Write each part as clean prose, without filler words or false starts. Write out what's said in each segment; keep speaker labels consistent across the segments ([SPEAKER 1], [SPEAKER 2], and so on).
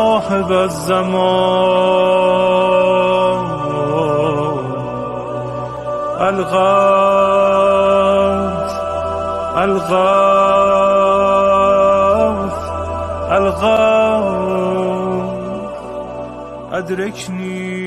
[SPEAKER 1] صاحب الزمان الغوث الغوث الغوث أدركني.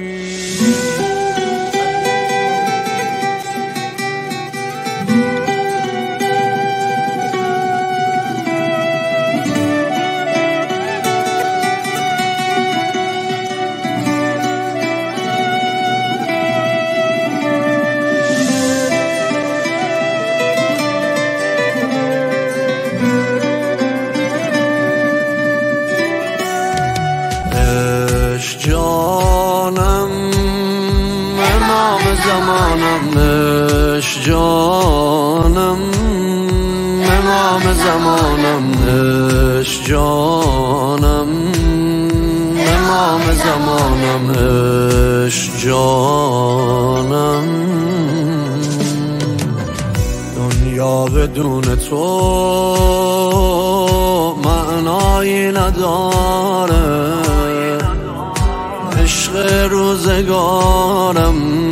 [SPEAKER 2] جانم امام زمانم، عشق جانم امام زمانم، عشق جانم امام زمانم، عشق جانم. دنیا بدون تو معنایی نداره، عشق روزگارم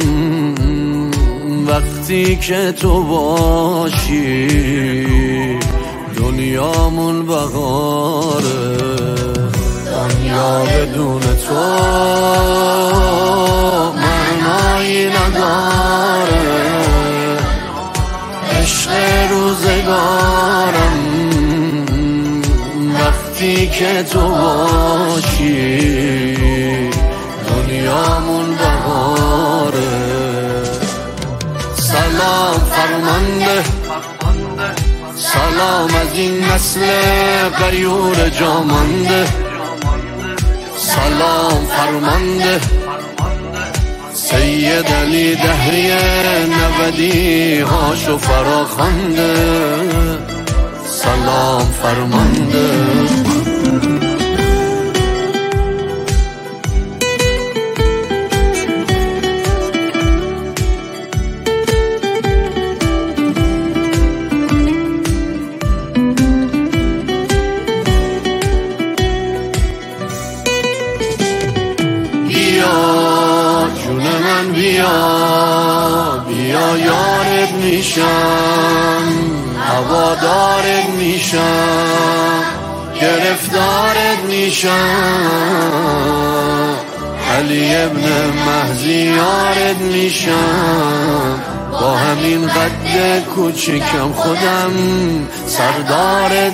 [SPEAKER 2] وقتی که تو باشی، دنیامون بهاره. دنیا بدون تو معنایی نداره، عشق روزگارم وقتی که تو باشی، دنیامون بهاره. سلام فرمانده، سلام از این نسل غیور جامانده، سلام فرمانده سید علی دهری نودی هاشو فراخوانده، سلام فرمانده. بیا یارت میشم، هوادارت میشم، گرفتارت میشم، علی ابن مهدی یارت میشم، با همین قد کوچیکم خودم سردارت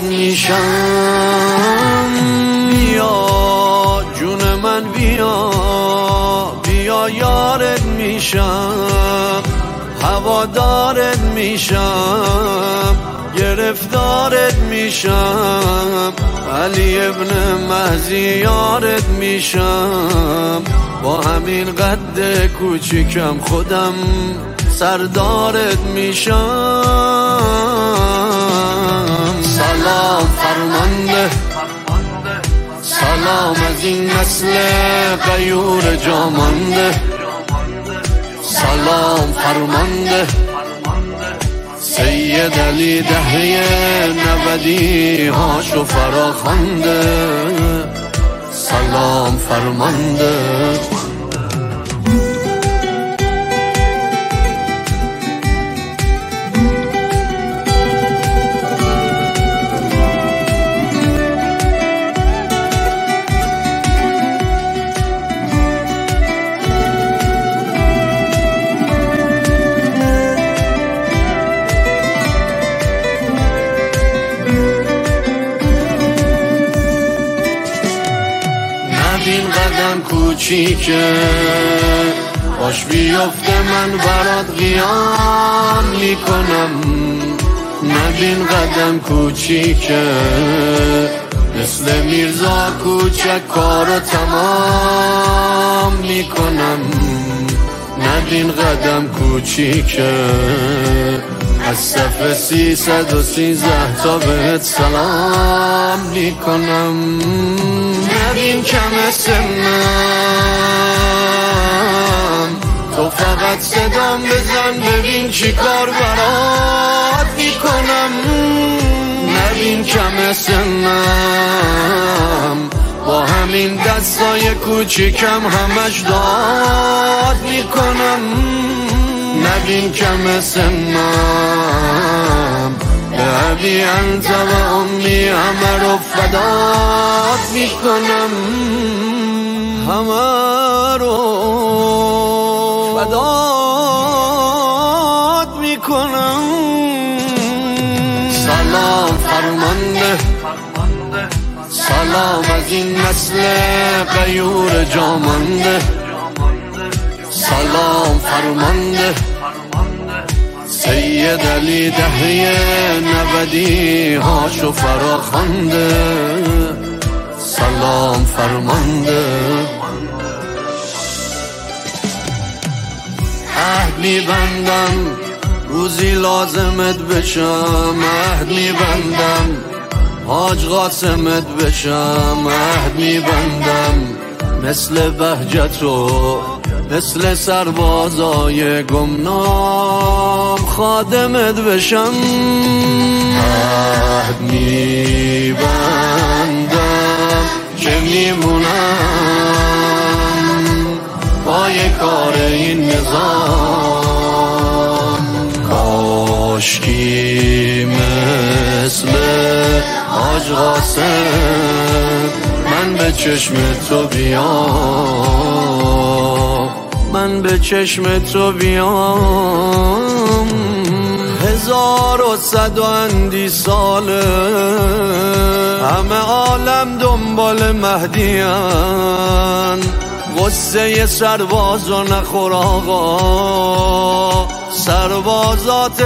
[SPEAKER 2] میشم. بیا جون من بیا، بیا یارت میشم، هوادارت میشم، گرفتارت میشم، علی ابن مهدی یارت میشم، با همین قد کوچیکم خودم سردارت میشم. سلام فرمانده، سلام از این نسل غیور جامانده، سلام فرمانده سید علی دهری نودی هاشو فراخوانده، سلام فرمانده. این قدم کوچیکه باش بیفته من برات قیام میکنم، نبین قدم کوچیکه مثل میرزا کوچک کارو تمام میکنم، نبین قدم کوچیکه از صف 313 تا بهت سلام میکنم. نبین کم سنم تو فقط صدام بزن ببین چی کار برات میکنم. نبین کم سنم با این دستای کوچیکم همش داد میکنم، نبین کم سنم، به ابی انت و امی همه رو فدات میکنم، همه رو فدات میکنم. سلام فرمانده، سلام از این نسل غیور جامانده، سلام فرمانده سید علی دهه 90 هاشو فراخوانده، سلام فرمانده. عهد میبندم روزی لازمت بشم، عهد میبندم حاج قاسمت بشم، عهد میبندم مثل بهجتو، مثل سربازای گمنام خادمت بشم، عهد میبندم که میمونم پای کار این نظام، کاشکی مثل حاج قاسم من به چشم تو بیام، من به چشم تو بیام. 1100 ساله همه عالم دنبال مهدیان، غصه سربازو نخور آقا، سربازات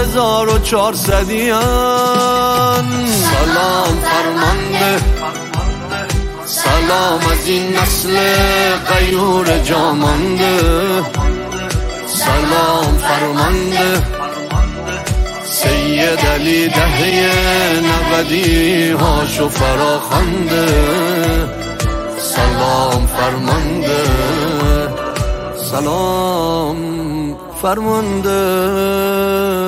[SPEAKER 2] 1400 سلام فرمانده، سلام از این نسل غیور جامانده، سلام فرمانده سید علی دهه 90 هاشو فراخوانده، سلام فرمانده، سلام فرمانده.